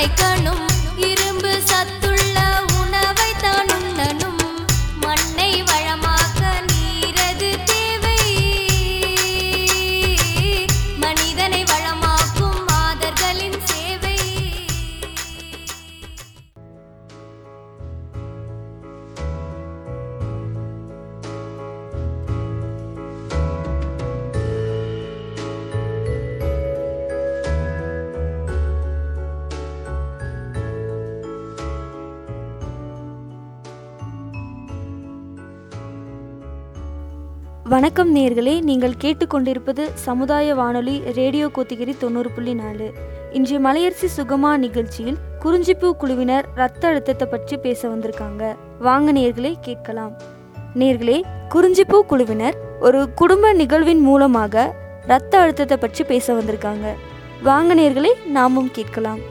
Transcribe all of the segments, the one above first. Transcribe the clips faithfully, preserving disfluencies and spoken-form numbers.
சமைக்கணும், இரும்பு சத்துள்ள உணவை தான் உண்ணணும், மண்ணை வளமாக்க நீரது தேவை, மனிதனை வளமாக்கும் மாதர்களின் சேவை. வணக்கம் நேயர்களே, நீங்கள் கேட்டுக்கொண்டிருப்பது சமுதாய வானொலி ரேடியோ கோத்தகிரி தொண்ணூறு புள்ளி நாலு. இன்றைய மலையரசி சுகமா நிகழ்ச்சியில் குறிஞ்சிப்பூ குழுவினர் இரத்த அழுத்தத்தை பற்றி பேச வந்திருக்காங்க. வாங்க நேயர்களே கேட்கலாம். நேயர்களே, குறிஞ்சிப்பூ குழுவினர் ஒரு குடும்ப நிகழ்வின் மூலமாக இரத்த அழுத்தத்தை பற்றி பேச வந்திருக்காங்க. வாங்க நேயர்களே நாமும் கேட்கலாம்.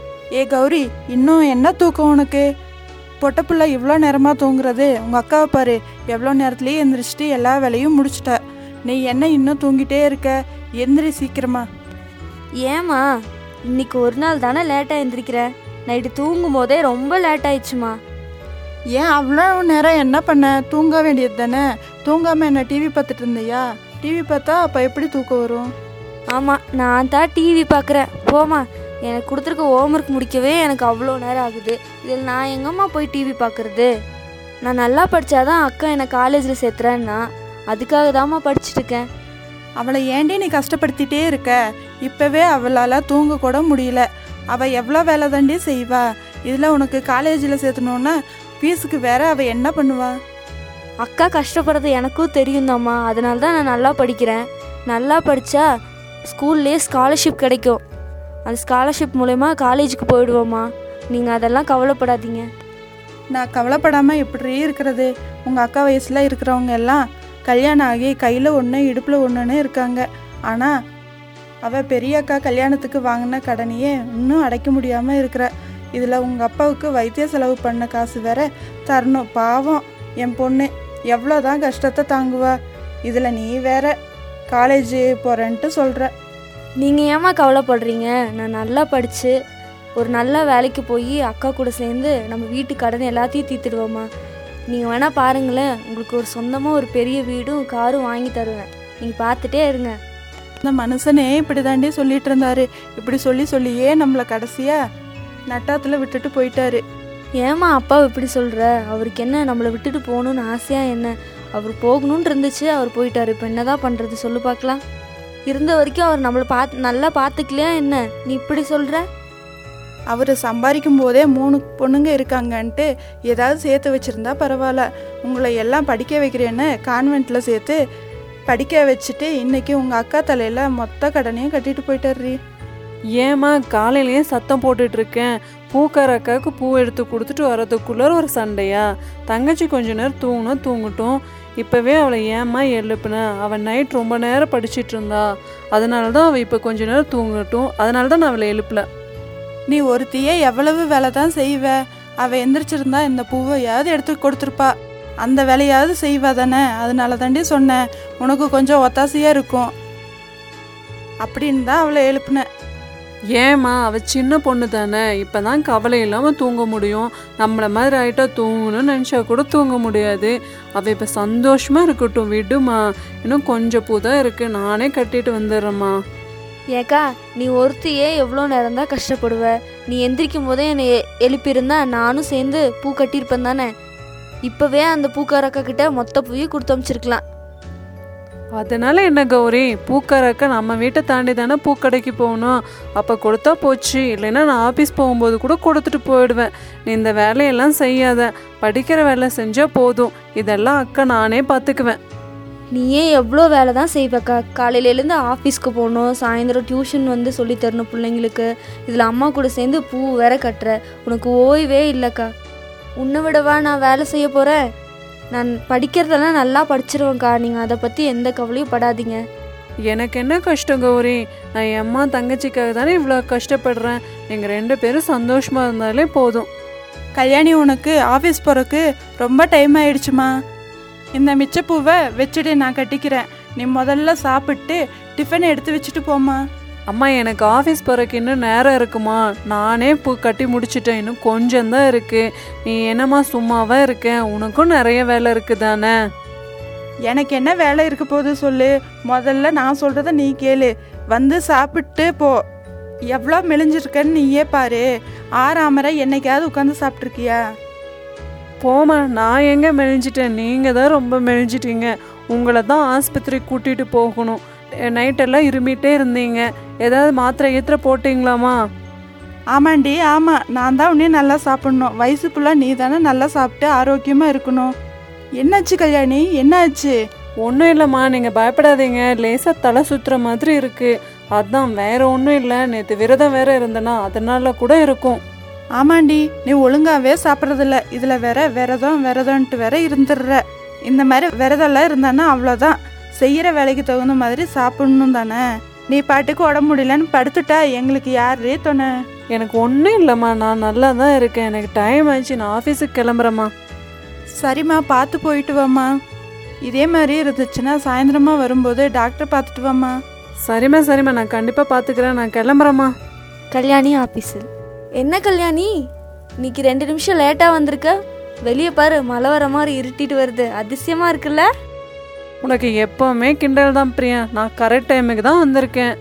ஏ கௌரி, இன்னும் என்ன தூக்கம் உனக்கு? பொட்டப்புள்ள இவ்வளோ நேரமாக தூங்குறது? உங்கள் அக்காவை பாரு, எவ்வளோ நேரத்துலேயே எந்திரிச்சிட்டு எல்லா வேலையும் முடிச்சிட்ட. நீ என்ன இன்னும் தூங்கிட்டே இருக்க? எந்திரி சீக்கிரமா. ஏம்மா, இன்னைக்கு ஒரு நாள் தானே லேட்டாக எந்திரிக்கிறேன். நைட்டு தூங்கும் போதே ரொம்ப லேட் ஆயிடுச்சுமா. ஏன் அவ்வளோ நேரம் என்ன பண்ண? தூங்க வேண்டியது தானே. தூங்காமல் என்ன டிவி பார்த்துட்டு இருந்தியா? டிவி பார்த்தா அப்போ எப்படி தூக்கம் வரும்? ஆமாம், நான் தான் டிவி பார்க்குறேன். போமா, எனக்கு கொடுத்துருக்க ஹோம்ஒர்க் முடிக்கவே எனக்கு அவ்வளோ நேரம் ஆகுது. இதில் நான் எங்கம்மா போய் டிவி பார்க்குறது? நான் நல்லா படித்தாதான் அக்கா என்னை காலேஜில் சேர்த்துறேன்னா, அதுக்காக தாம்மா படிச்சுட்ருக்கேன். அவளை ஏண்டி நீ கஷ்டப்படுத்திட்டே இருக்க? இப்போவே அவளால் தூங்க கூட முடியல. அவள் எவ்வளோ வேலை தாண்டி செய்வா? இதில் உனக்கு காலேஜில் சேர்த்தணுன்னா ஃபீஸுக்கு வேற அவள் என்ன பண்ணுவா? அக்கா கஷ்டப்படுறது எனக்கும் தெரியும் தாம்மா. அதனால தான் நான் நல்லா படிக்கிறேன். நல்லா படித்தா ஸ்கூல்லேயே ஸ்காலர்ஷிப் கிடைக்கும். அந்த ஸ்காலர்ஷிப் மூலமா காலேஜுக்கு போயிடுவோம்மா. நீங்கள் அதெல்லாம் கவலைப்படாதீங்க. நான் கவலைப்படாமல் எப்படி இருக்கிறது? உங்கள் அக்கா வயசில் இருக்கிறவங்க எல்லாம் கல்யாணம் ஆகி கையில் ஒன்று இடுப்பில் ஒன்றுன்னு இருக்காங்க. ஆனால் அவள் பெரிய அக்கா கல்யாணத்துக்கு வாங்கின கடனையே இன்னும் அடைக்க முடியாமல் இருக்கிற. இதில் உங்கள் அப்பாவுக்கு வைத்திய செலவு பண்ண காசு வேற தரணும். பாவம் என் பொண்ணு எவ்வளோ தான் கஷ்டத்தை தாங்குவா. இதில் நீ வேற காலேஜ் போகிறேன்ட்டு சொல்கிற. நீங்கள் ஏம்மா கவலைப்படுறீங்க? நான் நல்லா படித்து ஒரு நல்ல வேலைக்கு போய் அக்கா கூட சேர்ந்து நம்ம வீட்டு கடனை எல்லாத்தையும் தீர்த்துடுவோம்மா. நீங்கள் வேணால் பாருங்களேன், உங்களுக்கு ஒரு சொந்தமாக ஒரு பெரிய வீடும் காரும் வாங்கி தருவேன். நீங்கள் பார்த்துட்டே இருங்க. இந்த மனுஷனே இப்படி தாண்டி சொல்லிட்டு இருந்தாரு. இப்படி சொல்லி சொல்லியே நம்மளை கடைசியாக நட்டாத்தில் விட்டுட்டு போயிட்டாரு. ஏம்மா அப்பா இப்படி சொல்கிற? அவருக்கு என்ன நம்மளை விட்டுட்டு போகணுன்னு ஆசையாக என்ன? அவர் போகணுன்னு இருந்துச்சு, அவர் போயிட்டார். இப்போ என்ன தான் பண்ணுறது சொல்லு பார்க்கலாம். இருந்த வரைக்கும் அவர் நம்மளை பார்த்து நல்லா பார்த்துக்கலையா என்ன? நீ இப்படி சொல்கிற? அவர் சம்பாதிக்கும் போதே மூணு பொண்ணுங்க இருக்காங்கன்ட்டு ஏதாவது சேர்த்து வச்சுருந்தா பரவாயில்ல. உங்களை எல்லாம் படிக்க வைக்கிறேன்னு கான்வெண்ட்டில் சேர்த்து படிக்க வச்சுட்டு இன்றைக்கி உங்கள் அக்கா தலையில் மொத்த கடனையும் கட்டிட்டு போயிட்டார்றி. ஏம்மா காலையிலேயே சத்தம் போட்டுட்ருக்கேன்? பூக்கார அக்காவுக்கு பூ எடுத்து கொடுத்துட்டு வரதுக்குள்ளே ஒரு சண்டையா? தங்கச்சி கொஞ்ச நேரம் தூங்கணும், தூங்கட்டும். இப்போவே அவளை ஏம்மா எழுப்புன? அவள் நைட் ரொம்ப நேரம் படிச்சுட்டு இருந்தா. அதனால தான் அவள் இப்போ கொஞ்ச நேரம் தூங்கட்டும். அதனால தான் நான் அவளை எழுப்பல. நீ ஒருத்தியே எவ்வளவு வேலை தான் செய்வ? அவள் எந்திரிச்சிருந்தா இந்த பூவையாவது எடுத்து கொடுத்துருப்பா. அந்த வேலையாவது செய்வா தானே. அதனால தாண்டி சொன்னேன், உனக்கு கொஞ்சம் ஒத்தாசையாக இருக்கும் அப்படின்னு தான் அவளை எழுப்புனேன். ஏம்மா, அவள் சின்ன பொண்ணு தானே. இப்போ தான் கவலை இல்லாமல் தூங்க முடியும். நம்மளை மாதிரி ஆகிட்டா தூங்கணும்னு நினச்சா கூட தூங்க முடியாது. அவள் இப்போ சந்தோஷமாக இருக்கட்டும், விடுமா. இன்னும் கொஞ்சம் பூ தான் இருக்குது, நானே கட்டிட்டு வந்துடுறேம்மா. ஏக்கா, நீ ஒருத்தையே எவ்வளோ நேரம் தான் கஷ்டப்படுவ? நீ எந்திரிக்கும் போதே என்னை எழுப்பியிருந்தா நானும் சேர்ந்து பூ கட்டியிருப்பேன் தானே. இப்போவே அந்த பூக்காரக்கா கிட்ட மொத்த பூவையும் கொடுத்து அனுப்பிச்சிருக்கலாம். அதனால என்ன கௌரி? பூக்காரக்கா நம்ம வீட்டை தாண்டி தானே பூக்கடைக்கு போகணும். அப்போ கொடுத்தா போச்சு. இல்லைன்னா நான் ஆஃபீஸ் போகும்போது கூட கொடுத்துட்டு போயிடுவேன். நீ இந்த வேலையெல்லாம் செய்யாத. படிக்கிற வேலை செஞ்சால் போதும். இதெல்லாம் அக்கா நானே பார்த்துக்குவேன். நீயே எவ்வளோ வேலை தான் செய்வக்கா. காலையிலேருந்து ஆஃபீஸ்க்கு போகணும், சாயந்தரம் டியூஷன் வந்து சொல்லித்தரணும் பிள்ளைங்களுக்கு. இதில் அம்மா கூட சேர்ந்து பூ வேற கட்டுற. உனக்கு ஓய்வே இல்லைக்கா. உன்னை விடவா நான் வேலை செய்ய போகிறேன்? நான் படிக்கிறதெல்லாம் நல்லா படிச்சிருவேன்க்கா. நீங்கள் அதை பற்றி எந்த கவலையும் படாதீங்க. எனக்கு என்ன கஷ்டம் கௌரி? நான் என் அம்மா தங்கச்சிக்காக தானே இவ்வளோ கஷ்டப்படுறேன். எங்கள் ரெண்டு பேரும் சந்தோஷமாக இருந்தாலே போதும். கல்யாணி, உனக்கு ஆஃபீஸ் போகிறக்கு ரொம்ப டைம் ஆயிடுச்சுமா. இந்த மிச்சப்பூவை வச்சுட்டு நான் கட்டிக்கிறேன். நீ முதல்ல சாப்பிட்டு டிஃபன் எடுத்து வச்சுட்டு போமா. அம்மா எனக்கு ஆஃபீஸ் போகிறக்கு இன்னும் நேரம் இருக்குமா? நானே இப்போ கட்டி முடிச்சிட்டேன், இன்னும் கொஞ்சம்தான் இருக்குது. நீ என்னம்மா சும்மாவாக இருக்கேன்? உனக்கும் நிறைய வேலை இருக்குது தானே? எனக்கு என்ன வேலை இருக்க போகுது சொல்லு. முதல்ல நான் சொல்கிறத நீ கேளு. வந்து சாப்பிட்டு போ. எவ்வளோ மெலிஞ்சிருக்கன்னு நீயே பாரு. ஆறாமரை என்னைக்காவது உட்காந்து சாப்பிட்ருக்கியா? போமா, நான் எங்கே மெலிஞ்சிட்டேன்? நீங்கள் தான் ரொம்ப மெலிஞ்சிட்டீங்க. உங்களை தான் ஆஸ்பத்திரி கூட்டிகிட்டு போகணும். நைட்டெல்லாம் இருமிட்டே இருந்தீங்க. ஏதாவது மாத்திரை ஈத்திரை போட்டிங்களாமா? ஆமாண்டி, ஆமாம். நான் தான் உன்னே நல்லா சாப்பிட்ணும். வயசு ஃபுல்லாக நீ தானே நல்லா சாப்பிட்டு ஆரோக்கியமாக இருக்கணும். என்னாச்சு கல்யாணி, என்னாச்சு? ஒன்றும் இல்லைம்மா, நீங்கள் பயப்படாதீங்க. லேசாக தலை சுற்றுற மாதிரி இருக்குது. அதான், வேற ஒன்றும் இல்லை. நேற்று விரதம் வேற இருந்தேன்னா அதனால கூட இருக்கும். ஆமாண்டி, நீ ஒழுங்காவே சாப்பிட்றதில்ல. இதில் வேற விரதம் விரதம்ன்ட்டு வேற இருந்துடுற. இந்த மாதிரி விரதம்லாம் இருந்தானா அவ்வளோதான். செய்கிற வேலைக்கு தகுந்த மாதிரி சாப்பிட்ணும் தானே. நீ பாட்டுக்கு உடம்பு முடியலன்னு படுத்துட்டா எங்களுக்கு யாரே தோண? எனக்கு ஒன்றும் இல்லைம்மா, நான் நல்லா தான் இருக்கேன். எனக்கு டைம் ஆயிடுச்சு, நான் ஆஃபீஸுக்கு கிளம்புறேம்மா. சரிம்மா, பார்த்து போயிட்டு வாம்மா. இதே மாதிரி இருந்துச்சுன்னா சாயந்தரமா வரும்போது டாக்டர் பார்த்துட்டு வாம்மா. சரிம்மா சரிம்மா, நான் கண்டிப்பாக பார்த்துக்கிறேன். நான் கிளம்புறேம்மா. கல்யாணி ஆஃபீஸில். என்ன கல்யாணி, இன்னைக்கு ரெண்டு நிமிஷம் லேட்டாக வந்திருக்க? வெளியே பாரு, மழை வர மாதிரி இருட்டிட்டு வருது. அதிசயமாக இருக்குல்ல? உனக்கு எப்போவுமே கிண்டல் தான் பிரியா. நான் கரெக்ட் டைமுக்கு தான் வந்திருக்கேன்.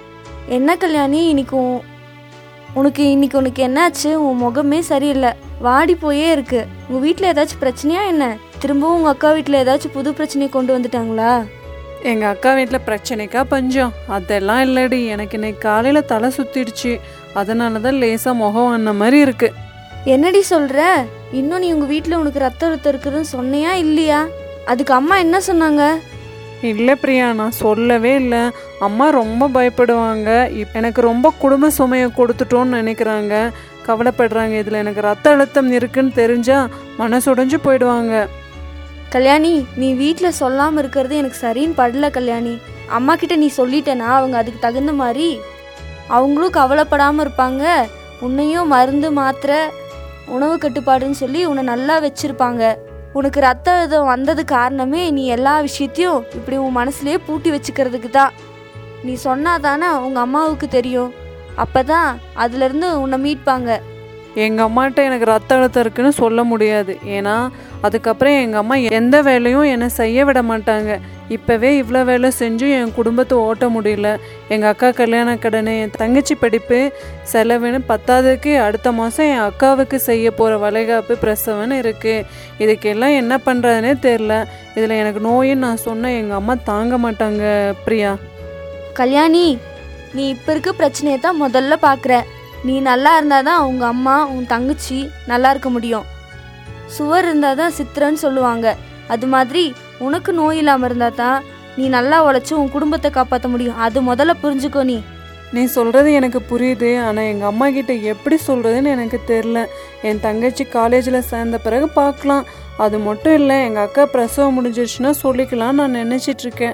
என்ன கல்யாணி, இன்னைக்கு உன்- உனக்கு இன்னைக்கு உனக்கு என்னாச்சு? உன் முகமே சரியில்லை, வாடி போயே இருக்கு. உங்கள் வீட்டில் ஏதாச்சும் பிரச்சனையா என்ன? திரும்பவும் உங்கள் அக்கா வீட்டில் ஏதாச்சும் புது பிரச்சனையை கொண்டு வந்துட்டாங்களா? எங்கள் அக்கா வீட்டில் பிரச்சனைக்கா பஞ்சம்? அதெல்லாம் இல்லடி. எனக்கு இன்னைக்கு காலையில் தலை சுற்றிடுச்சு. அதனால தான் லேசாக முகம் வந்த மாதிரி இருக்குது. என்னடி சொல்கிற? இன்னும் நீ உங்கள் வீட்டில் உனக்கு ரத்த அழுத்தம் இருக்குதுன்னு சொன்னியா இல்லையா? அதுக்கு அம்மா என்ன சொன்னாங்க? இல்லை பிரியா, நான் சொல்லவே இல்லை. அம்மா ரொம்ப பயப்படுவாங்க. இப் எனக்கு ரொம்ப குடும்ப சுமையை கொடுத்துட்டோன்னு நினைக்கிறாங்க, கவலைப்படுறாங்க. இதில் எனக்கு ரத்த அழுத்தம் இருக்குன்னு தெரிஞ்சால் மனசுடைஞ்சு போயிடுவாங்க. கல்யாணி, நீ வீட்டில் சொல்லாமல் இருக்கிறது எனக்கு சரின்னு படல கல்யாணி. அம்மா கிட்ட நீ சொல்லிட்டேனா அவங்க அதுக்கு தகுந்த மாதிரி அவங்களும் கவலைப்படாமல் இருப்பாங்க. உன்னையும் மருந்து மாத்திரை உணவு கட்டுப்பாடுன்னு சொல்லி உன்னை நல்லா வச்சுருப்பாங்க. உனக்கு ரத்த அழுத்தம் வந்தது காரணமே நீ எல்லா விஷயத்தையும் இப்படி உன் மனசுலேயே பூட்டி வச்சுக்கிறதுக்கு தான். நீ சொன்னாதானே உங்கள் அம்மாவுக்கு தெரியும். அப்போ தான் அதுலேருந்து உன்னை மீட்பாங்க. எங்கள் அம்மாட்ட எனக்கு ரத்த அழுத்தம் இருக்குன்னு சொல்ல முடியாது. ஏன்னா அதுக்கப்புறம் எங்கள் அம்மா எந்த வேலையும் என்னை செய்ய விட மாட்டாங்க. இப்போவே இவ்வளோ வேலை செஞ்சும் என் குடும்பத்தை ஓட்ட முடியல. எங்கள் அக்கா கல்யாண கடனை, என் தங்கச்சி படிப்பு செலவுன்னு பத்தாவதுக்கு அடுத்த மாதம் என் அக்காவுக்கு செய்ய போகிற வளைகாப்பு பிரசவன்னு இருக்குது. இதுக்கெல்லாம் என்ன பண்ணுறதுனே தெரில. இதில் எனக்கு நோயின்னு நான் சொன்னால் எங்கள் அம்மா தாங்க மாட்டாங்க பிரியா. கல்யாணி, நீ இப்போ இருக்க பிரச்சனையை தான் முதல்ல பார்க்குற. நீ நல்லா இருந்தால் தான் உங்கள் அம்மா உன் தங்கச்சி நல்லா இருக்க முடியும். சுவர் இருந்தால் தான் சித்திரன்னு சொல்லுவாங்க. அது மாதிரி உனக்கு நோய் இல்லாமல் இருந்தால் தான் நீ நல்லா உழைச்சி உன் குடும்பத்தை காப்பாற்ற முடியும். அது முதல்ல புரிஞ்சுக்கோ. நீ நீ சொல்கிறது எனக்கு புரியுது. ஆனால் எங்கள் அம்மா கிட்ட எப்படி சொல்கிறதுன்னு எனக்கு தெரில. என் தங்கச்சி காலேஜில் சேர்ந்த பிறகு பார்க்கலாம். அது மட்டும் இல்லை, எங்கள் அக்கா பிரசவம் முடிஞ்சிருச்சுன்னா சொல்லிக்கலாம்னு நான் நினச்சிட்ருக்கேன்.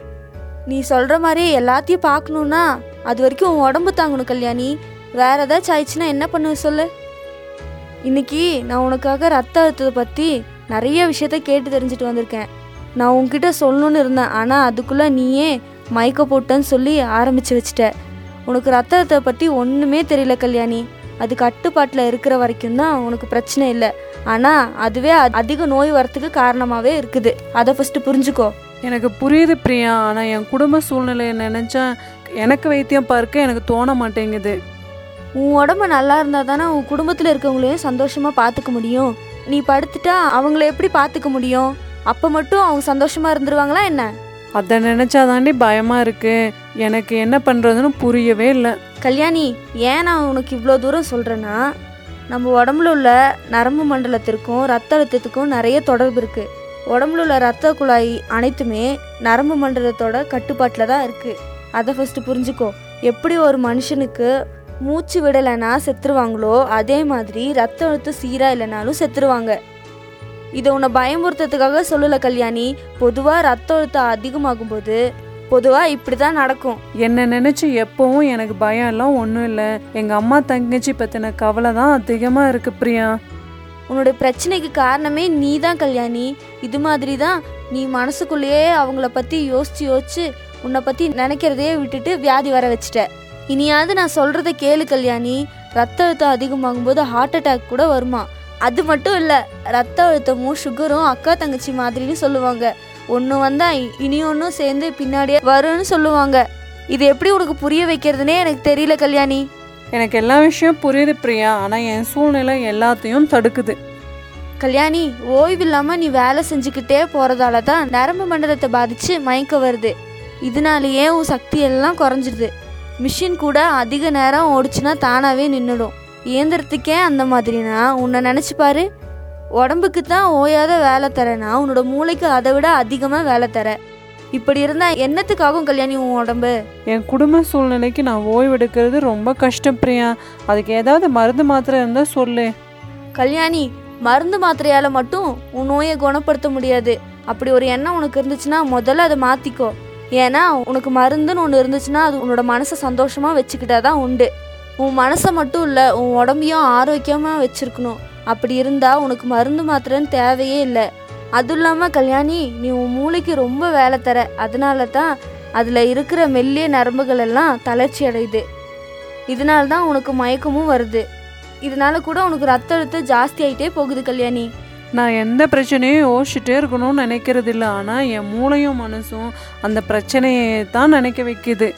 நீ சொல்கிற மாதிரி எல்லாத்தையும் பார்க்கணுன்னா அது வரைக்கும் உன் உடம்பு தாங்கணும் கல்யாணி. வேற ஏதாச்சும் ஆயிடுச்சுன்னா என்ன பண்ணுவ சொல்லு? இன்னைக்கு நான் உனக்காக ரத்த அழுத்தத்தை பற்றி நிறைய விஷயத்த கேட்டு தெரிஞ்சுட்டு வந்திருக்கேன். நான் உன்கிட்ட சொல்லணுன்னு இருந்தேன், ஆனால் அதுக்குள்ளே நீயே மயக்க போட்டேன்னு சொல்லி ஆரம்பித்து வச்சிட்ட. உனக்கு ரத்த அழுத்தத்தை பற்றி ஒன்றுமே தெரியல கல்யாணி. அது கட்டுப்பாட்டில் இருக்கிற வரைக்கும் தான் உனக்கு பிரச்சனை இல்லை. ஆனால் அதுவே அதிக நோய் வரத்துக்கு காரணமாகவே இருக்குது. அதை ஃபஸ்ட்டு புரிஞ்சுக்கோ. எனக்கு புரியுது பிரியா. ஆனால் என் குடும்ப சூழ்நிலையை நினச்சா எனக்கு வைத்தியம் பார்க்க எனக்கு தோண மாட்டேங்குது. உன் உடம்பு நல்லா இருந்தால் தானே உன் குடும்பத்தில் இருக்கவங்களையும் சந்தோஷமாக பார்த்துக்க முடியும். நீ படுத்துட்டா அவங்கள எப்படி பார்த்துக்க முடியும்? அப்போ மட்டும் அவங்க சந்தோஷமாக இருந்துருவாங்களா என்ன? அதை நினச்சாதாண்டி பயமாக இருக்குது. எனக்கு என்ன பண்ணுறதுன்னு புரியவே இல்லை. கல்யாணி, ஏன் நான் உனக்கு இவ்வளோ தூரம் சொல்கிறேன்னா, நம்ம உடம்புல உள்ள நரம்பு மண்டலத்திற்கும் ரத்த அழுத்தத்துக்கும் நிறைய தொடர்பு இருக்குது. உடம்புல உள்ள ரத்த குழாய் அனைத்துமே நரம்பு மண்டலத்தோட கட்டுப்பாட்டில் தான் இருக்குது. அதை ஃபஸ்ட்டு புரிஞ்சுக்கோ. எப்படி ஒரு மனுஷனுக்கு மூச்சு விடலைன்னா செத்துருவாங்களோ அதே மாதிரி ரத்த அழுத்தம் சீராக இல்லைனாலும் செத்துருவாங்க. இதை உன்னை பயமுறுத்துறதுக்காக சொல்லலை கல்யாணி. பொதுவாக ரத்த அழுத்தம் அதிகமாகும் போது பொதுவாக இப்படி தான் நடக்கும். என்னை நினச்சி எப்போவும் எனக்கு பயம் எல்லாம் ஒன்றும் இல்லை. எங்கள் அம்மா தங்கச்சி பற்றின கவலை தான் அதிகமாக இருக்குது பிரியா. உன்னோட பிரச்சனைக்கு காரணமே நீ தான் கல்யாணி. இது மாதிரி தான் நீ மனசுக்குள்ளேயே அவங்கள பற்றி யோசித்து யோசித்து உன்னை பற்றி நினைக்கிறதையே விட்டுட்டு வியாதி வர வச்சிட்ட. இனியாவது நான் சொல்கிறத கேளு கல்யாணி. ரத்த அழுத்தம் அதிகமாகும்போது ஹார்ட் அட்டாக் கூட வருமா. அது மட்டும் இல்லை, ரத்த அழுத்தமும் சுகரும் அக்கா தங்கச்சி மாதிரின்னு சொல்லுவாங்க. ஒன்று வந்தால் இனி ஒன்றும் சேர்ந்து பின்னாடியே வரும்னு சொல்லுவாங்க. இது எப்படி உனக்கு புரிய வைக்கிறதுனே எனக்கு தெரியல கல்யாணி. எனக்கு எல்லா விஷயம் புரியுது பிரியா, ஆனால் என் சூழ்நிலை எல்லாத்தையும் தடுக்குது. கல்யாணி, ஓய்வு இல்லாமல் நீ வேலை செஞ்சுக்கிட்டே போகிறதால தான் நரம்பு மண்டலத்தை பாதித்து மயக்க வருது. இதனாலேயே உன் சக்தி எல்லாம் குறைஞ்சிடுது. மிஷின் கூட அதிக நேரம் ஓடிச்சுன்னா தானாகவே நின்றுடும். இயந்திரத்துக்கே அந்த மாதிரினா உன்னை நினச்சி பாரு. உடம்புக்கு தான் ஓயாத வேலை தரேன்னா உன்னோட மூளைக்கு அதை விட அதிகமாக வேலை தர. இப்படி இருந்தால் என்னத்துக்காகும் கல்யாணி உன் உடம்பு? என் குடும்ப சூழ்நிலைக்கு நான் ஓய்வெடுக்கிறது ரொம்ப கஷ்டம் பிரியா. அதுக்கு ஏதாவது மருந்து மாத்திரை இருந்தால் சொல்லு. கல்யாணி, மருந்து மாத்திரையால் மட்டும் உன் நோயை குணப்படுத்த முடியாது. அப்படி ஒரு எண்ணம் உனக்கு இருந்துச்சுன்னா முதல்ல அதை மாற்றிக்கோ. ஏன்னா உனக்கு மருந்துன்னு ஒன்று இருந்துச்சுன்னா அது உன்னோட மனசை சந்தோஷமாக வச்சுக்கிட்டா தான் உண்டு. உன் மனசை மட்டும் இல்லை, உன் உடம்பையும் ஆரோக்கியமாக வச்சுருக்கணும். அப்படி இருந்தால் உனக்கு மருந்து மாத்திரைன்னு தேவையே இல்லை. அதுவும் இல்லாமல் கல்யாணி, நீ உன் மூளைக்கு ரொம்ப வேலை தர. அதனால தான் அதில் இருக்கிற மெல்லிய நரம்புகள் எல்லாம் தளர்ச்சி அடையுது. இதனால தான் உனக்கு மயக்கமும் வருது. இதனால கூட உனக்கு ரத்த அழுத்தம் ஜாஸ்தி ஆகிட்டே போகுது கல்யாணி. நான் எந்த பிரச்சனையும் யோசிச்சுட்டே இருக்கணும்னு நினைக்கிறது இல்லை, ஆனால் என் மூளையும் மனசும் அந்த பிரச்சனையை தான் நினைக்க வைக்குது.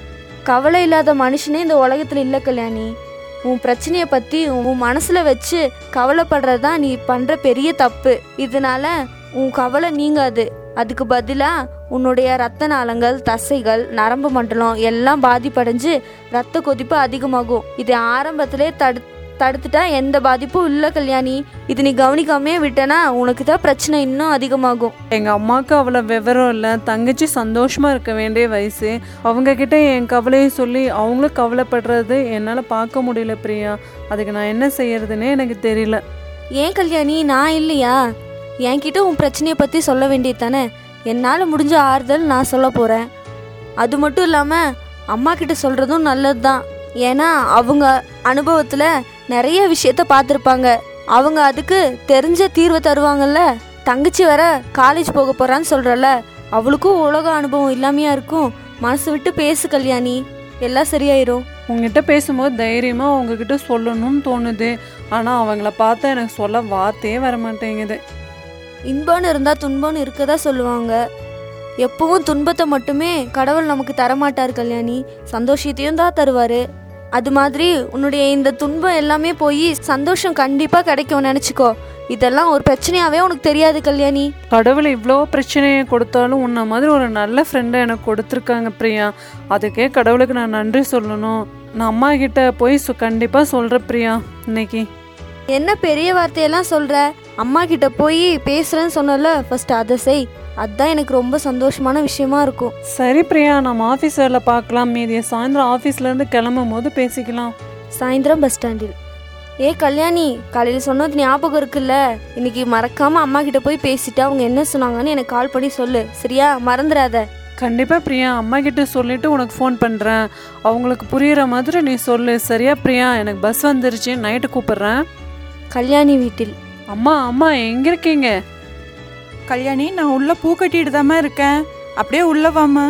கவலை இல்லாத மனுஷனே இந்த உலகத்தில் இல்லை கல்யாணி. உன் பிரச்சனையை பற்றி உன் மனசில் வச்சு கவலைப்படுறது தான் நீ பண்ணுற பெரிய தப்பு. இதனால உன் கவலை நீங்காது. அதுக்கு பதிலாக உன்னுடைய ரத்த நாளங்கள், தசைகள், நரம்பு மண்டலம் எல்லாம் பாதிப்படைஞ்சு ரத்த கொதிப்பு அதிகமாகும். இது ஆரம்பத்திலே தடு தடுத்துட்டா எந்த பாதிப்பும் இல்லை கல்யாணி. இது நீ கவனிக்காமே விட்டனா உனக்கு தான் பிரச்சனை இன்னும் அதிகமாகும். எங்கள் அம்மாவுக்கு அவ்வளோ விவரம் இல்லை. தங்கச்சி சந்தோஷமாக இருக்க வேண்டிய வயசு. அவங்கக்கிட்ட என் கவலையை சொல்லி அவங்களும் கவலைப்படுறது என்னால் பார்க்க முடியல பிரியா. அதுக்கு நான் என்ன செய்யறதுன்னே எனக்கு தெரியல. ஏன் கல்யாணி, நான் இல்லையா? என்கிட்ட உன் பிரச்சனையை பற்றி சொல்ல வேண்டியது தானே. என்னால் முடிஞ்ச ஆறுதல் நான் சொல்ல போகிறேன். அது மட்டும் இல்லாமல் அம்மா கிட்ட சொல்கிறதும் நல்லது தான். ஏன்னா அவங்க அனுபவத்தில் நிறைய விஷயத்த பார்த்துருப்பாங்க. அவங்க அதுக்கு தெரிஞ்ச தீர்வை தருவாங்கல்ல. தங்கச்சி வர காலேஜ் போக போகிறான்னு சொல்கிறல்ல, அவளுக்கும் உலக அனுபவம் இல்லாமையா இருக்கும். மனசு விட்டு பேசு கல்யாணி, எல்லாம் சரியாயிரும். உங்ககிட்ட பேசும்போது தைரியமாக அவங்கக்கிட்ட சொல்லணும்னு தோணுது. ஆனால் அவங்கள பார்த்தா எனக்கு சொல்ல வார்த்தையே வர மாட்டேங்குது. இன்பம்னு இருந்தால் துன்பம்னு இருக்கதா சொல்லுவாங்க. எப்பவும் துன்பத்தை மட்டுமே கடவுள் நமக்கு தரமாட்டார் கல்யாணி, சந்தோஷத்தையும் தான் தருவார். அது மாதிரி உன்னுடைய இந்த துன்பம் எல்லாமே போய் சந்தோஷம் கண்டிப்பாக கிடைக்கும் நினச்சிக்கோ. இதெல்லாம் ஒரு பிரச்சனையாகவே உனக்கு தெரியாது கல்யாணி. கடவுள் இவ்வளோ பிரச்சனையை கொடுத்தாலும் உன்ன மாதிரி ஒரு நல்ல ஃப்ரெண்டை எனக்கு கொடுத்துருக்காங்க பிரியா. அதுக்கே கடவுளுக்கு நான் நன்றி சொல்லணும். நான் அம்மா கிட்ட போய் சு கண்டிப்பாக சொல்கிறேன் பிரியா. இன்னைக்கு என்ன பெரிய வார்த்தையெல்லாம் சொல்கிற? அம்மா கிட்ட போய் பேசுகிறேன்னு சொன்னல, ஃபர்ஸ்ட் அதை செய். அதுதான் எனக்கு ரொம்ப சந்தோஷமான விஷயமா இருக்கும். சரி பிரியா, நம்ம ஆஃபீஸ் வேலை பார்க்கலாம். மீதியை சாயந்தரம் ஆஃபீஸ்லேருந்து கிளம்பும் போது பேசிக்கலாம். சாயந்தரம் பஸ் ஸ்டாண்டில். ஏ கல்யாணி, காலையில் சொன்னது ஞாபகம் இருக்குல்ல? இன்னைக்கு மறக்காமல் அம்மா கிட்ட போய் பேசிட்டு அவங்க என்ன சொன்னாங்கன்னு எனக்கு கால் பண்ணி சொல்லு, சரியா? மறந்துடாத. கண்டிப்பாக பிரியா, அம்மா கிட்ட சொல்லிவிட்டு உனக்கு ஃபோன் பண்ணுறேன். அவங்களுக்கு புரிகிற மாதிரி நீ சொல்லு, சரியா பிரியா? எனக்கு பஸ் வந்துருச்சு, நைட்டு கூப்பிட்றேன். கல்யாணி வீட்டில். அம்மா அம்மா எங்கே இருக்கீங்க? கல்யாணி, நான் உள்ளே பூ கட்டிட்டு தாம்மா இருக்கேன். அப்படியே உள்ளே வாம்மா.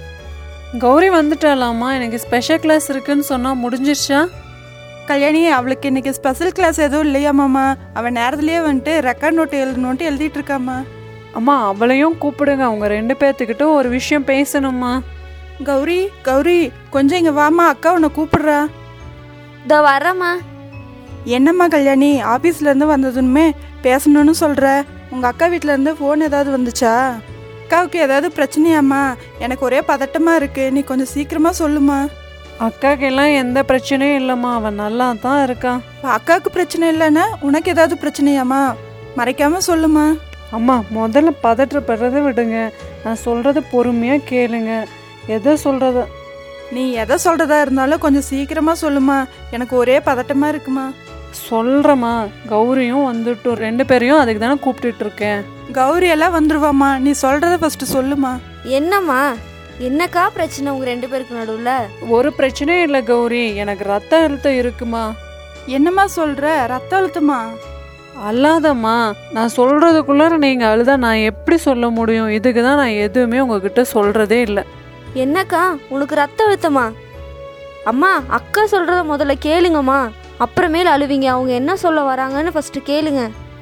கௌரி வந்துட்டாலாம்மா? எனக்கு ஸ்பெஷல் கிளாஸ் இருக்குன்னு சொன்னால் முடிஞ்சிருச்சா? கல்யாணி, அவளுக்கு இன்னைக்கு ஸ்பெஷல் கிளாஸ் எதுவும் இல்லையாம்மாம்மா. அவன் நேரத்துலேயே வந்துட்டு ரெக்கார்ட் நோட்டு எழுதணுன்ட்டு எழுதிட்டு இருக்காம்மா. அம்மா அவளையும் கூப்பிடுங்க, அவங்க ரெண்டு பேர்த்துக்கிட்ட ஒரு விஷயம் பேசணும்மா. கௌரி கௌரி கொஞ்சம் இங்கே வாம்மா, அக்கா உன்னை கூப்பிடுறா. இதோ வரேம்மா. என்னம்மா கல்யாணி, ஆஃபீஸ்லேருந்து வந்ததுமே பேசணும்னு சொல்கிற? உங்கள் அக்கா வீட்டிலேருந்து ஃபோன் ஏதாவது வந்துச்சா? அக்காவுக்கு ஏதாவது பிரச்சனையாம்மா? எனக்கு ஒரே பதட்டமாக இருக்குது, நீ கொஞ்சம் சீக்கிரமாக சொல்லுமா. அக்காக்கெல்லாம் எந்த பிரச்சனையும் இல்லைம்மா, அவன் நல்லா தான் இருக்கான். அக்காவுக்கு பிரச்சனை இல்லைன்னா உனக்கு ஏதாவது பிரச்சனையாம்மா? மறைக்காமல் சொல்லுமா. அம்மா முதல்ல பதற்றப்படுறதை விடுங்க, நான் சொல்கிறத பொறுமையாக கேளுங்க. எதை சொல்கிறத நீ எதை சொல்கிறதா இருந்தாலும் கொஞ்சம் சீக்கிரமாக சொல்லுமா, எனக்கு ஒரே பதட்டமாக இருக்குமா. சொல்கிறேம்மா, கௌரியும் வந்துட்டும், ரெண்டு பேரையும் அதுக்கு தானே கூப்பிட்டுட்டு இருக்கேன். கௌரி எல்லாம் வந்துருவாம்மா, நீ சொல்கிறத ஃபஸ்ட்டு சொல்லுமா. என்னம்மா, என்னக்கா பிரச்சனை உங்கள் ரெண்டு பேருக்கு நடுவில்? ஒரு பிரச்சனையும் இல்லை கௌரி, எனக்கு ரத்த அழுத்தம் இருக்குமா. என்னம்மா சொல்கிற? ரத்த அழுத்தமா? அல்லாதம்மா, நான் சொல்கிறதுக்குள்ளார நீங்கள் அழுதா நான் எப்படி சொல்ல முடியும்? இதுக்கு தான் நான் எதுவுமே உங்ககிட்ட சொல்கிறதே இல்லை. என்னக்கா உனக்கு ரத்த அழுத்தமா? அம்மா அக்கா சொல்கிறத முதல்ல கேளுங்கம்மா, அப்புறமேல அழுவீங்க. அவங்க என்ன சொல்ல வராங்கன்னு ஃபஸ்ட்டு கேளுங்க.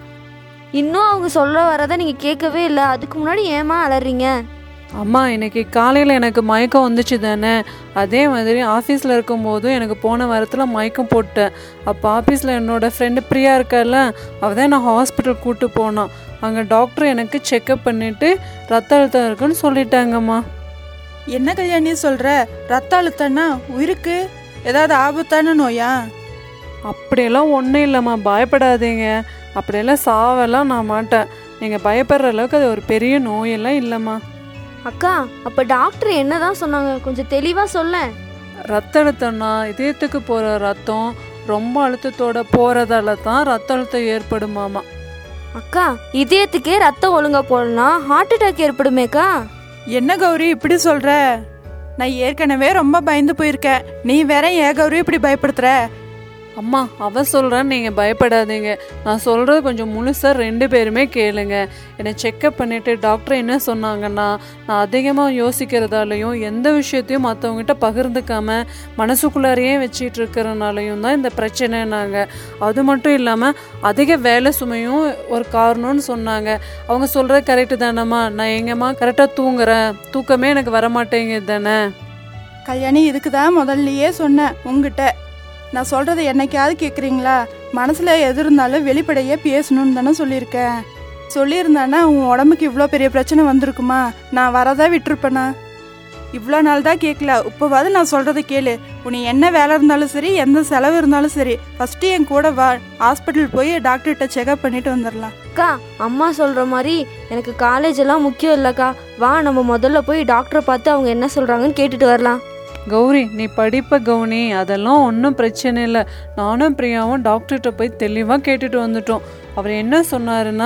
இன்னும் அவங்க சொல்ல வரதை நீங்கள் கேட்கவே இல்லை, அதுக்கு முன்னாடி ஏம்மா அலறீங்க? அம்மா இன்னைக்கு காலையில் எனக்கு மயக்கம் வந்துச்சு தானே, அதே மாதிரி ஆஃபீஸில் இருக்கும்போதும் எனக்கு போன வாரத்தில் மயக்கம் போட்டேன். அப்போ ஆஃபீஸில் என்னோடய ஃப்ரெண்டு பிரியா இருக்கால, அவள் தான் நான் ஹாஸ்பிட்டல் கூப்பிட்டு போனான். அங்கே டாக்டர் எனக்கு செக்கப் பண்ணிவிட்டு ரத்த அழுத்தம் இருக்குன்னு சொல்லிட்டாங்கம்மா. என்ன கல்யாணி சொல்கிற? ரத்த அழுத்தம்னா உயிருக்கு ஏதாவது ஆபத்தான நோயா? அப்படியெல்லாம் ஒன்றும் இல்லைம்மா, பயப்படாதீங்க. அப்படியெல்லாம் சாவெல்லாம் நான் மாட்டேன். நீங்கள் பயப்படுற அளவுக்கு அது ஒரு பெரிய நோயெல்லாம் இல்லைம்மா. அக்கா அப்போ டாக்டர் என்ன தான் சொன்னாங்க, கொஞ்சம் தெளிவாக சொல்ல. ரத்த அழுத்தம்னா இதயத்துக்கு போகிற ரத்தம் ரொம்ப அழுத்தத்தோட போகிறதால தான் ரத்த அழுத்தம் ஏற்படுமாமா. அக்கா இதயத்துக்கே ரத்தம் ஒழுங்கா போடலாம், ஹார்ட் அட்டாக் ஏற்படுமேக்கா? என்ன கௌரி இப்படி சொல்கிற? நான் ஏற்கனவே ரொம்ப பயந்து போயிருக்கேன், நீ வேற ஏன் கௌரி இப்படி பயப்படுத்துற? அம்மா அவ சொல்கிறேன்னு நீங்கள் பயப்படாதீங்க. நான் சொல்கிறது கொஞ்சம் முழுசாக ரெண்டு பேருமே கேளுங்க. என்னை செக்கப் பண்ணிவிட்டு டாக்டர் என்ன சொன்னாங்கன்னா, நான் அதிகமாக யோசிக்கிறதாலையும் எந்த விஷயத்தையும் மற்றவங்ககிட்ட பகிர்ந்துக்காம மனசுக்குள்ளாரையே வச்சிட்டு இருக்கிறனாலையும் தான் இந்த பிரச்சனைனாங்க. அது மட்டும் இல்லாமல் அதிக வேலை சுமையும் ஒரு காரணம்னு சொன்னாங்க. அவங்க சொல்கிறது கரெக்டு தானேம்மா? நான் எங்கேம்மா கரெக்டாக தூங்குறேன், தூக்கமே எனக்கு வரமாட்டேங்குது தானே. கல்யாணி இதுக்கு தான் முதல்லையே சொன்னேன் உங்ககிட்ட, நான் சொல்கிறத என்னைக்காவது கேட்குறீங்களா? மனசில் எது இருந்தாலும் வெளிப்படையே பேசணும்னு தானே சொல்லியிருக்கேன். சொல்லியிருந்தானா உன் உடம்புக்கு இவ்வளோ பெரிய பிரச்சனை வந்திருக்குமா? நான் வரதா விட்டுருப்பேனா? இவ்வளோ நாள் தான் கேட்கல, இப்போவாது நான் சொல்கிறத கேளு. உன்னை என்ன வேலை இருந்தாலும் சரி, எந்த செலவு இருந்தாலும் சரி, ஃபஸ்ட்டு என் கூட வா, ஹாஸ்பிட்டல் போய் டாக்டர்கிட்ட செக்அப் பண்ணிட்டு வந்துடலாம். அக்கா அம்மா சொல்கிற மாதிரி எனக்கு காலேஜ் எல்லாம் முக்கியம் இல்லைக்கா, வா நம்ம முதல்ல போய் டாக்டரை பார்த்து அவங்க என்ன சொல்கிறாங்கன்னு கேட்டுட்டு வரலாம். கௌரி நீ படிப்ப கவுனி, அதெல்லாம் ஒன்றும் பிரச்சனை இல்லை. நானும் பிரியாவும் டாக்டர்கிட்ட போய் தெளிவாக கேட்டுட்டு வந்துட்டோம். அவர் என்ன சொன்னாருன்னா,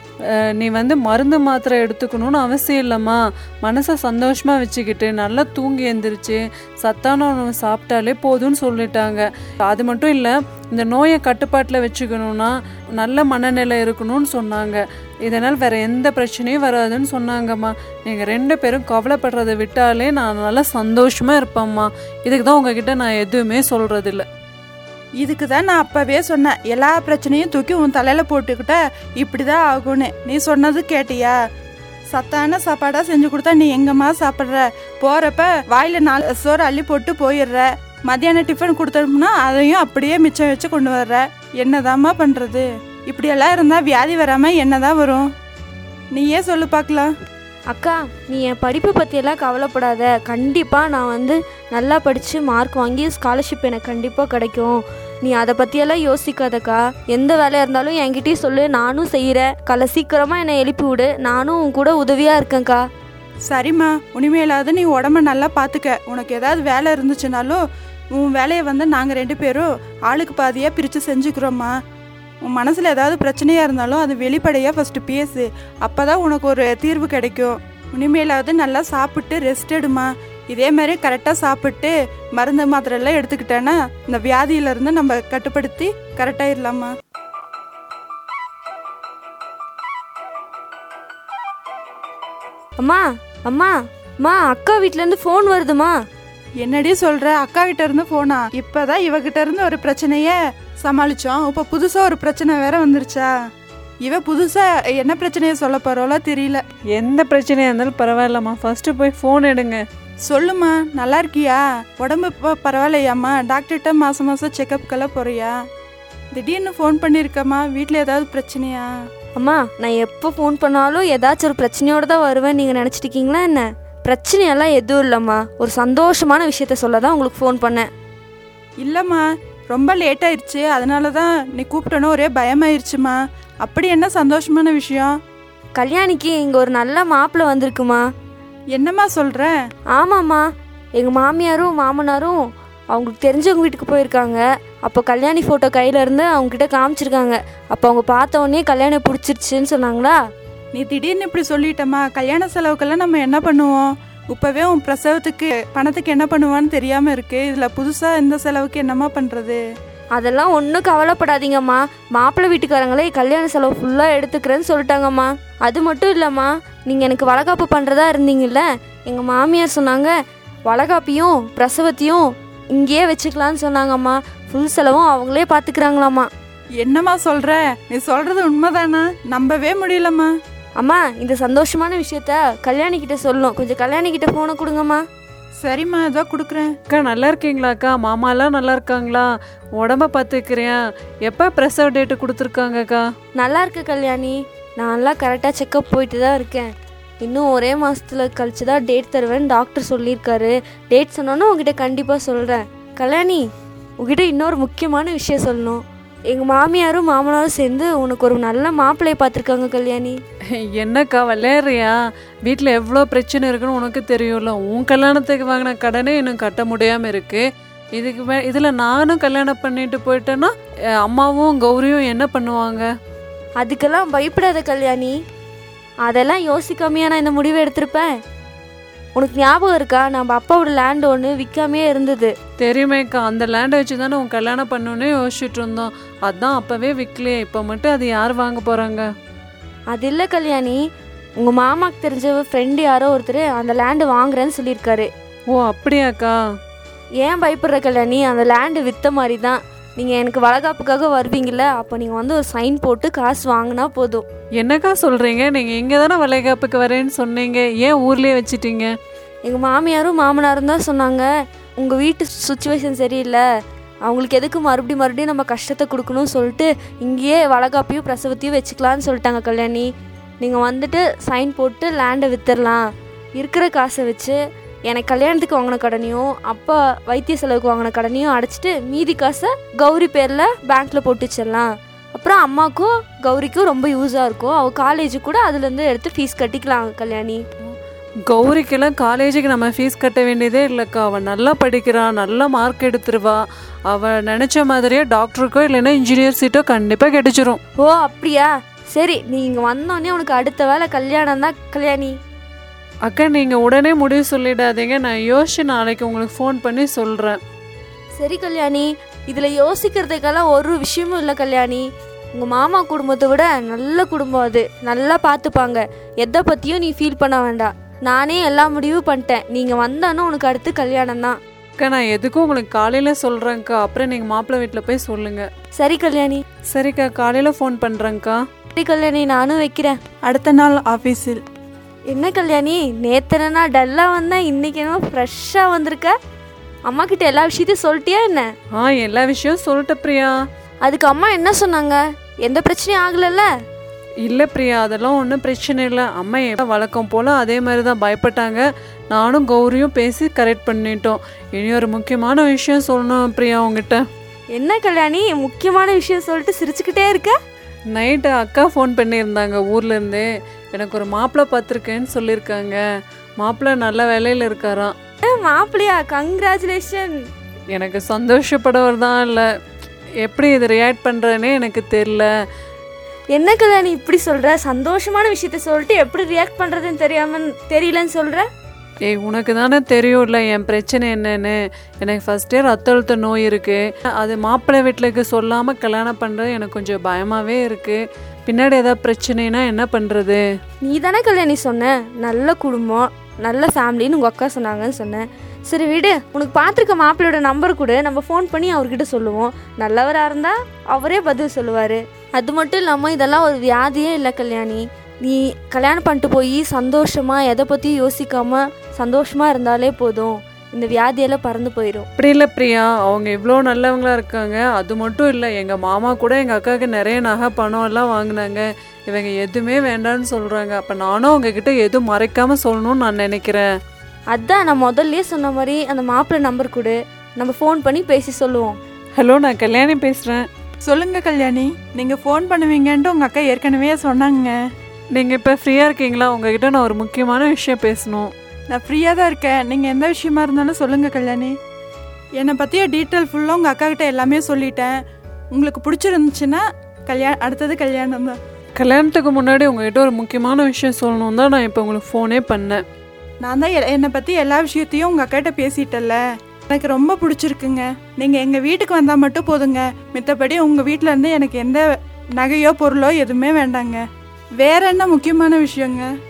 நீ வந்து மருந்து மாத்திரை எடுத்துக்கணும்னு அவசியம் இல்லைம்மா, மனசை சந்தோஷமாக வச்சுக்கிட்டு நல்லா தூங்கி எழுந்திரிச்சு சத்தான உணவு சாப்பிட்டாலே போதும்னு சொல்லிட்டாங்க. அது மட்டும் இல்லை, இந்த நோயை கட்டுப்பாட்டில் வச்சுக்கணுன்னா நல்ல மனநிலை இருக்கணும்னு சொன்னாங்க. இதனால் வேறு எந்த பிரச்சனையும் வராதுன்னு சொன்னாங்கம்மா. நீங்கள் ரெண்டு பேரும் கவலைப்படுறதை விட்டாலே நான் நல்லா சந்தோஷமாக இருப்பேம்மா. இதுக்கு தான் உங்ககிட்ட நான் எதுவுமே சொல்கிறதில்ல. இதுக்கு தான் நான் அப்போவே சொன்னேன், எல்லா பிரச்சனையும் தூக்கி உன் தலையில் போட்டுக்கிட்ட இப்படி தான் ஆகும்னு. நீ சொன்னது கேட்டியா? சத்தான சாப்பாடாக செஞ்சு கொடுத்தா நீ எங்கம்மா சாப்பிட்ற? போகிறப்ப வாயில் நாலு சோறு அள்ளி போட்டு போயிடுற, மத்தியானம் டிஃபன் கொடுத்தோம்னா அதையும் அப்படியே மிச்சம் வச்சு கொண்டு வர்ற. என்னதாம்மா பண்ணுறது? இப்படியெல்லாம் இருந்தால் வியாதி வராமல் என்னதான் வரும்? நீயே சொல்லு பார்க்கலாம். அக்கா நீ என் படிப்பை பற்றியெல்லாம் கவலைப்படாத, கண்டிப்பாக நான் வந்து நல்லா படித்து மார்க் வாங்கி ஸ்காலர்ஷிப் எனக்கு கண்டிப்பாக கிடைக்கும். நீ அதை பற்றியெல்லாம் யோசிக்காதக்கா, எந்த வேலையாக இருந்தாலும் என்கிட்டயும் சொல்லு, நானும் செய்கிறேன். காலை சீக்கிரமாக என்னை எழுப்பி விடு, நானும் உன் கூட உதவியாக இருக்கேன்க்கா. சரிம்மா, உனிமையிலாவது நீ உடம்ப நல்லா பார்த்துக்க. உனக்கு ஏதாவது வேலை இருந்துச்சுனாலும் உன் வேலையை வந்து நாங்கள் ரெண்டு பேரும் ஆளுக்கு பாதியாக பிரித்து செஞ்சுக்கிறோம்மா. உன் மனசில் ஏதாவது பிரச்சனையாக இருந்தாலும் அது வெளிப்படையாக ஃபஸ்ட்டு பேசு, அப்போ தான் உனக்கு ஒரு தீர்வு கிடைக்கும். இனிமேலாவது நல்லா சாப்பிட்டு ரெஸ்ட் எடுமா. இதே மாதிரி கரெக்டாக சாப்பிட்டு மருந்து மாத்திரைலாம் எடுத்துக்கிட்டேன்னா இந்த வியாதியிலேருந்து நம்ம கட்டுப்படுத்தி கரெக்டாகிடலாமா. அம்மா அம்மா அம்மா அக்கா வீட்டிலேருந்து ஃபோன் வருதுமா. என்னடி சொல்கிற? அக்கா கிட்ட இருந்து ஃபோனா? இப்போ தான் இவகிட்ட இருந்து ஒரு பிரச்சனையை சமாளித்தோம், இப்போ புதுசாக ஒரு பிரச்சனை வேற வந்துருச்சா? இவ புதுசாக என்ன பிரச்சனையை சொல்ல போகிறோல தெரியல. எந்த பிரச்சனையாக இருந்தாலும் பரவாயில்லம்மா, ஃபஸ்ட்டு போய் ஃபோன் எடுங்க. சொல்லுமா, நல்லா இருக்கியா? உடம்பு இப்போ பரவாயில்லையாம்மா? டாக்டர்கிட்ட மாதம் மாதம் செக்கப்புக்கெல்லாம் போகிறியா? திடீர்னு ஃபோன் பண்ணியிருக்கம்மா, வீட்டில் ஏதாவது பிரச்சனையா? அம்மா நான் எப்போ ஃபோன் பண்ணாலும் ஏதாச்சும் ஒரு பிரச்சனையோடு தான் வருவேன், நீங்கள் நினச்சிட்டிங்களா என்ன? பிரச்சனையெல்லாம் எதுவும் இல்லைம்மா, ஒரு சந்தோஷமான விஷயத்த சொல்ல தான் உங்களுக்கு ஃபோன் பண்ணேன். இல்லைம்மா, ரொம்ப லேட் ஆயிடுச்சு, அதனால தான் நீ கூப்பிட்டோன்னு ஒரே பயமாயிருச்சுமா. அப்படி என்ன சந்தோஷமான விஷயம்? கல்யாணிக்கு இங்கே ஒரு நல்ல மாப்பிள்ளை வந்திருக்குமா. என்னம்மா சொல்கிற? ஆமாம்மா, எங்கள் மாமியாரும் மாமனாரும் அவங்களுக்கு தெரிஞ்சவங்க வீட்டுக்கு போயிருக்காங்க. அப்போ கல்யாணி ஃபோட்டோ கையில் இருந்து அவங்கக்கிட்ட காமிச்சிருக்காங்க. அப்போ அவங்க பார்த்த உடனே கல்யாணம் பிடிச்சிருச்சுன்னு சொன்னாங்களா. நீ திடீர்னு இப்படி சொல்லிட்டம்மா. கல்யாண செலவுக்கெல்லாம் நம்ம என்ன பண்ணுவோம்? இப்போவே உன் பிரசவத்துக்கு பணத்துக்கு என்ன பண்ணுவான்னு தெரியாமல் இருக்குது, இதில் புதுசாக இந்த செலவுக்கு என்னம்மா பண்ணுறது? அதெல்லாம் ஒன்றும் கவலைப்படாதீங்கம்மா, மாப்பிள்ளை வீட்டுக்காரங்களே கல்யாண செலவு ஃபுல்லாக எடுத்துக்கிறேன்னு சொல்லிட்டாங்கம்மா. அது மட்டும் இல்லைம்மா, நீங்கள் எனக்கு வளகாப்பு பண்ணுறதா இருந்தீங்கல்ல, எங்கள் மாமியார் சொன்னாங்க வளகாப்பியும் பிரசவத்தையும் இங்கேயே வச்சுக்கலான்னு சொன்னாங்கம்மா. ஃபுல் செலவும் அவங்களே பார்த்துக்கிறாங்களாம்மா. என்னம்மா சொல்கிற? நீ சொல்கிறது உண்மைதானா? நம்பவே முடியலம்மா. அம்மா, இந்த சந்தோஷமான விஷயத்த கல்யாணிக்கிட்ட சொல்லணும். கொஞ்சம் கல்யாணிக்கிட்ட ஃபோனை கொடுங்கம்மா. சரிம்மா, ஏதோ கொடுக்குறேன். அக்கா நல்லா இருக்கீங்களாக்கா? மாமாலாம் நல்லா இருக்காங்களா? உடம்ப பார்த்துக்கிறேன். எப்போ பிரசவ டேட்டு கொடுத்துருக்காங்கக்கா? நல்லா இருக்கு கல்யாணி, நான்லாம் கரெக்டாக செக்கப் போயிட்டு தான் இருக்கேன். இன்னும் ஒரே மாதத்தில் கழிச்சு தான் டேட் தருவேன்னு டாக்டர் சொல்லியிருக்காரு. டேட் சொன்னோன்னு உங்ககிட்ட கண்டிப்பாக சொல்கிறேன். கல்யாணி, உங்ககிட்ட இன்னொரு முக்கியமான விஷயம் சொல்லணும். எங்கள் மாமியாரும் மாமனாரும் சேர்ந்து உனக்கு ஒரு நல்ல மாப்பிள்ளையை பார்த்துருக்காங்க கல்யாணி. என்னக்கா விளையாடுறியா? வீட்டில் எவ்வளோ பிரச்சனை இருக்குன்னு உனக்கு தெரியும்ல. உன் கல்யாணத்துக்கு வாங்கின கடனே இன்னும் கட்ட முடியாமல் இருக்குது. இதுக்கு மே இதில் நானும் கல்யாணம் பண்ணிட்டு போயிட்டேன்னா அம்மாவும் கௌரியும் என்ன பண்ணுவாங்க? அதுக்கெல்லாம் பயப்படாத கல்யாணி, அதெல்லாம் யோசிக்காமையா நான் இந்த முடிவை எடுத்திருப்பேன். உனக்கு ஞாபகம் இருக்கா, நம்ம அப்பாவோட லேண்ட் ஒன்று விற்காமே இருந்தது. தெரியுமேக்கா, அந்த லேண்டை வச்சு தானே உன் கல்யாணம் பண்ணணுன்னே யோசிச்சுட்டு இருந்தோம். அதான் அப்போவே விற்கலையே. இப்போ மட்டும் அது யார் வாங்க போகிறாங்க? அது இல்லை கல்யாணி, உங்கள் மாமாக்கு தெரிஞ்ச ஃப்ரெண்டு யாரோ ஒருத்தர் அந்த லேண்டு வாங்குறேன்னு சொல்லியிருக்காரு. ஓ அப்படியாக்கா? ஏன் பயப்படுற கல்யாணி, அந்த லேண்டு விற்ற மாதிரி தான். நீங்கள் எனக்கு வளகாப்புக்காக வருவீங்கள, அப்போ நீங்கள் வந்து ஒரு சைன் போட்டு காசு வாங்கினா போதும். என்னக்கா சொல்கிறீங்க? நீங்கள் இங்கே தானே வளைகாப்புக்கு வரேன்னு சொன்னீங்க, ஏன் ஊர்லேயே வச்சிட்டீங்க? எங்கள் மாமியாரும் மாமனாரும் தான் சொன்னாங்க, உங்கள் வீட்டு சுச்சுவேஷன் சரியில்லை, அவங்களுக்கு எதுக்கு மறுபடியும் மறுபடியும் நம்ம கஷ்டத்தை கொடுக்கணும்னு சொல்லிட்டு இங்கேயே வளகாப்பையும் பிரசவத்தையும் வச்சுக்கலான்னு சொல்லிட்டாங்க கல்யாணி. நீங்கள் வந்துட்டு சைன் போட்டு லேண்டை விற்றுடலாம். இருக்கிற காசை வச்சு எனக்கு கல்யாணத்துக்கு வாங்கின கடனையும் அப்பா வைத்திய செலவுக்கு வாங்கின கடனையும் அடைச்சிட்டு மீதி காசை கௌரி பேரில் பேங்க்கில் போட்டு வச்சிடலாம். அப்புறம் அம்மாவுக்கும் கௌரிக்கும் ரொம்ப யூஸாக இருக்கும். அவள் காலேஜுக்கு கூட அதுலேருந்து எடுத்து ஃபீஸ் கட்டிக்கலாம் கல்யாணி. கௌரிக்கெல்லாம் காலேஜுக்கு நம்ம ஃபீஸ் கட்ட வேண்டியதே இல்லைக்கா. அவள் நல்லா படிக்கிறான், நல்ல மார்க் எடுத்துருவா. அவள் நினச்ச மாதிரியே டாக்டருக்கோ இல்லைன்னா இன்ஜினியர் சீட்டோ கண்டிப்பாக கிடைச்சிரும். ஓ அப்படியா? சரி, நீங்கள் வந்தோடனே உனக்கு அடுத்த வேலை கல்யாணம் தான் கல்யாணி. அக்கா, நீங்கள் உடனே முடிவு சொல்லிடாதீங்க. நான் யோசிச்சு நாளைக்கு உங்களுக்கு ஃபோன் பண்ணி சொல்கிறேன். சரி கல்யாணி, இதில் யோசிக்கிறதுக்கெல்லாம் ஒரு விஷயமும் இல்லை கல்யாணி. உங்கள் மாமா குடும்பத்தை விட நல்ல குடும்பம், அது நல்லா பார்த்துப்பாங்க. எதை பற்றியும் நீ ஃபீல் பண்ண வேண்டாம். நானே எல்லா முடிவும் பண்ணிட்டேன். நீங்கள் வந்தானோ உனக்கு அடுத்து கல்யாணம் தான். அக்கா, நான் எதுக்கும் உங்களுக்கு காலையில் சொல்கிறேங்க்கா. அப்புறம் நீங்கள் மாப்பிள்ளை வீட்டில் போய் சொல்லுங்கள். சரி கல்யாணி. சரிக்கா, காலையில் ஃபோன் பண்ணுறேங்க்கா. சரி கல்யாணி, நானும் வைக்கிறேன். அடுத்த நாள் ஆஃபீஸில். என்ன கல்யாணி, நேத்தனா டல்லாக வந்தேன், இன்னைக்கு என்ன ஃப்ரெஷ்ஷாக வந்திருக்க? அம்மா கிட்ட எல்லா விஷயத்தையும் சொல்லிட்டியா என்ன? ஆ, எல்லா விஷயம் சொல்லிட்ட பிரியா. அதுக்கு அம்மா என்ன சொன்னாங்க? எந்த பிரச்சனையும் ஆகலைல்ல? இல்லை பிரியா, அதெல்லாம் ஒன்றும் பிரச்சனை இல்லை. அம்மா எப்போ வழக்கம் போல் அதே மாதிரி தான் பயப்பட்டாங்க. நானும் கௌரியும் பேசி கரெக்ட் பண்ணிட்டோம். இனி ஒரு முக்கியமான விஷயம் சொல்லணும் பிரியா உங்ககிட்ட. என்ன கல்யாணி, முக்கியமான விஷயம் சொல்லிட்டு சிரிச்சுக்கிட்டே இருக்க? நைட்டு அக்கா ஃபோன் பண்ணியிருந்தாங்க ஊர்லேருந்து. எனக்கு ஒரு மாப்பிள்ளை பார்த்துருக்கேன்னு சொல்லியிருக்காங்க. மாப்பிள்ளை நல்ல வேலையில் இருக்காராம். மாப்பிள்ளையா? கங்க்ராச்சுலேஷன். எனக்கு சந்தோஷப்படவர் தான் இல்லை, எப்படி இது ரியாக்ட் பண்ணுறேன்னே எனக்கு தெரில. என்ன கல்யாணி இப்படி சொல்கிற? சந்தோஷமான விஷயத்த சொல்லிட்டு எப்படி ரியாக்ட் பண்ணுறதுன்னு தெரியாமல் தெரியலன்னு சொல்கிற? ஏய், உனக்கு தானே தெரியும்ல என் பிரச்சனை என்னன்னு. எனக்கு ஃபஸ்ட்டே ரத்த அழுத்த நோய் இருக்குது. அது மாப்பிள்ளை வீட்டுக்கு சொல்லாமல் கல்யாணம் பண்ணுறது எனக்கு கொஞ்சம் பயமாகவே இருக்குது. பின்னாடி ஏதாவது பிரச்சனைனா என்ன பண்ணுறது? நீ தானே கல்யாணி சொன்ன, நல்ல குடும்பம் நல்ல ஃபேமிலின்னு உங்கள் அக்கா சொன்னாங்கன்னு சொன்னேன். சரி விடு, உனக்கு பார்த்துருக்க மாப்பிள்ளையோட நம்பர் கொடு, நம்ம ஃபோன் பண்ணி அவர்கிட்ட சொல்லுவோம். நல்லவராக இருந்தால் அவரே பதில் சொல்லுவார். அது மட்டும் இல்லாமல் இதெல்லாம் ஒரு வியாதியே இல்லை கல்யாணி. நீ கல்யாணம் பண்ணிட்டு போய் சந்தோஷமாக எதை பற்றியும் யோசிக்காமல் சந்தோஷமாக இருந்தாலே போதும். இந்த வியாதியெல்லாம் பறந்து போயிடும். அப்படி இல்லை பிரியா, அவங்க இவ்வளோ நல்லவங்களா இருக்காங்க. அது மட்டும் இல்லை, எங்கள் மாமா கூட எங்கள் அக்காவுக்கு நிறைய நகை பணம் எல்லாம் வாங்கினாங்க. இவங்க எதுவுமே வேண்டான்னு சொல்கிறாங்க. அப்போ நானும் அவங்கக்கிட்ட எதுவும் மறைக்காமல் சொல்லணும்னு நான் நினைக்கிறேன். அதான் நான் முதல்லையே சொன்ன மாதிரி அந்த மாப்பிள்ளை நம்பர் கொடு, நம்ம ஃபோன் பண்ணி பேசி சொல்லுவோம். ஹலோ, நான் கல்யாணி பேசுகிறேன். சொல்லுங்க கல்யாணி, நீங்கள் ஃபோன் பண்ணுவீங்கன்ட்டு உங்கள் அக்கா ஏற்கனவே சொன்னாங்க. நீங்கள் இப்போ ஃப்ரீயாக இருக்கீங்களா? உங்ககிட்ட நான் ஒரு முக்கியமான விஷயம் பேசணும். நான் ஃப்ரீயாக தான் இருக்கேன். நீங்கள் எந்த விஷயமா இருந்தாலும் சொல்லுங்கள் கல்யாணி. என்னை பற்றிய டீட்டெயில் ஃபுல்லாக உங்கள் அக்கா கிட்ட எல்லாமே சொல்லிட்டேன். உங்களுக்கு பிடிச்சிருந்துச்சுன்னா கல்யாணம், அடுத்தது கல்யாணம் தான். கல்யாணத்துக்கு முன்னாடி உங்ககிட்ட ஒரு முக்கியமான விஷயம் சொல்லணும் தான் நான் இப்போ உங்களுக்கு ஃபோனே பண்ணேன். நான் தான் என்னை பற்றி எல்லா விஷயத்தையும் உங்கள் அக்காட்ட பேசிட்டேன்ல. எனக்கு ரொம்ப பிடிச்சிருக்குங்க. நீங்கள் எங்கள் வீட்டுக்கு வந்தால் மட்டும் போதுங்க. மித்தபடி உங்கள் வீட்டிலேருந்து எனக்கு எந்த நகையோ பொருளோ எதுவுமே வேண்டாங்க. வேற என்ன முக்கியமான விஷயங்க?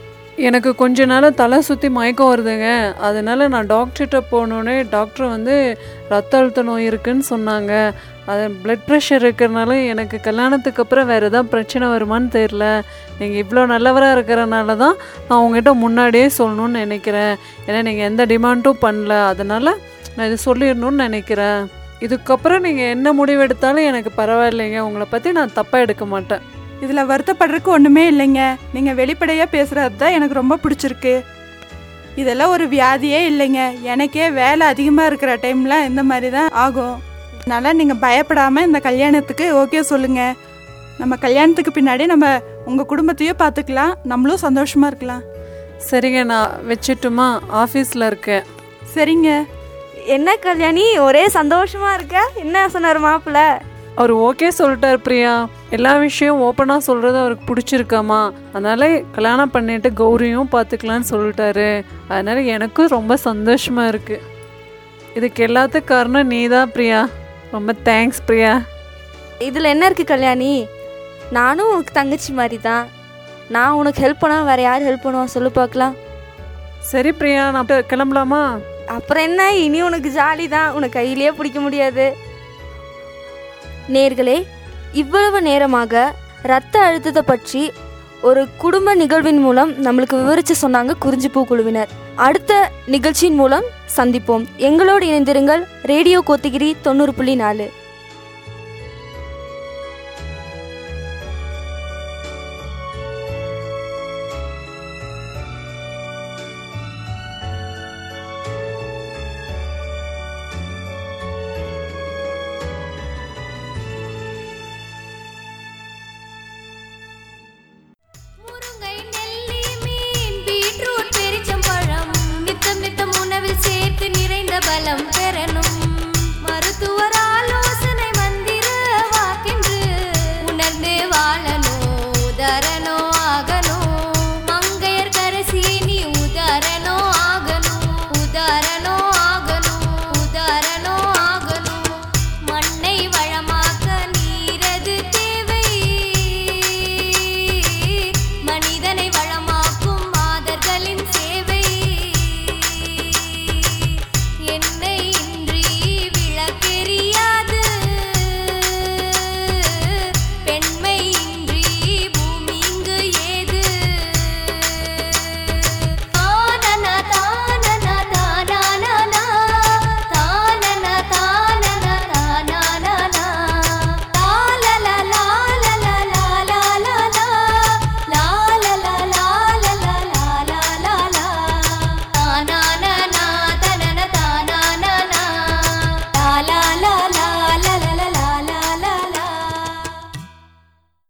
எனக்கு கொஞ்ச நாள் தலை சுற்றி மயக்கம் வருதுங்க. அதனால நான் டாக்டர்கிட்ட போனோடனே டாக்டர் வந்து ரத்த அழுத்த நோய் இருக்குன்னு சொன்னாங்க. அது பிளட் ப்ரெஷர் இருக்கிறனால எனக்கு கல்யாணத்துக்கு அப்புறம் வேறு எதாவது பிரச்சனை வருமானு தெரில. நீங்கள் இவ்வளோ நல்லவராக இருக்கிறனால தான் நான் உங்ககிட்ட முன்னாடியே சொல்லணுன்னு நினைக்கிறேன். ஏன்னா நீங்கள் எந்த டிமாண்டும் பண்ணல, அதனால் நான் இது சொல்லிடணும்னு நினைக்கிறேன். இதுக்கப்புறம் நீங்கள் என்ன முடிவெடுத்தாலும் எனக்கு பரவாயில்லைங்க. உங்களை பற்றி நான் தப்பாக எடுக்க மாட்டேன். இதில் வருத்தப்படுறதுக்கு ஒன்றுமே இல்லைங்க. நீங்கள் வெளிப்படையாக பேசுகிறது தான் எனக்கு ரொம்ப பிடிச்சிருக்கு. இதெல்லாம் ஒரு வியாதியே இல்லைங்க. எனக்கே வேலை அதிகமாக இருக்கிற டைம்லாம் இந்த மாதிரி தான் ஆகும். அதனால் நீங்கள் பயப்படாமல் இந்த கல்யாணத்துக்கு ஓகே சொல்லுங்கள். நம்ம கல்யாணத்துக்கு பின்னாடி நம்ம உங்கள் குடும்பத்தையும் பார்த்துக்கலாம், நம்மளும் சந்தோஷமாக இருக்கலாம். சரிங்க, நான் வச்சுட்டுமா? ஆஃபீஸில் இருக்கேன். சரிங்க. என்ன கல்யாணி, ஒரே சந்தோஷமா இருக்க? என்ன சொன்னார் மாப்பிள்ளை? அவர் ஓகே சொல்லிட்டார் பிரியா. எல்லா விஷயம் ஓப்பனாக சொல்கிறது அவருக்கு பிடிச்சிருக்காமா. அதனால் கல்யாணம் பண்ணிட்டு கௌரியும் பார்த்துக்கலான்னு சொல்லிட்டாரு. அதனால் எனக்கும் ரொம்ப சந்தோஷமாக இருக்குது. இதுக்கு எல்லாத்துக்கும் காரணம் நீ தான் பிரியா. ரொம்ப தேங்க்ஸ் பிரியா. இதில் என்ன இருக்குது கல்யாணி? நானும் உனக்கு தங்கச்சி மாதிரி தான். நான் உனக்கு ஹெல்ப் பண்ணால் வேறு யார் ஹெல்ப் பண்ணுவான் சொல்லு பார்க்கலாம். சரி பிரியா, நான் இப்போ கிளம்பலாமா? அப்புறம் என்ன, இனி உனக்கு ஜாலி தான். உனக்கு கையிலேயே பிடிக்க முடியாது. நேர்களே, இவ்வளவு நேரமாக இரத்த அழுத்தத்தை பற்றி ஒரு குடும்ப நிகழ்வின் மூலம் நம்மளுக்கு விவரித்து சொன்னாங்க குறிஞ்சிப்பூ குழுவினர். அடுத்த நிகழ்ச்சியின் மூலம் சந்திப்போம். எங்களோடு இணைந்திருங்கள். ரேடியோ கோத்தகிரி தொண்ணூறு புள்ளி நாலு.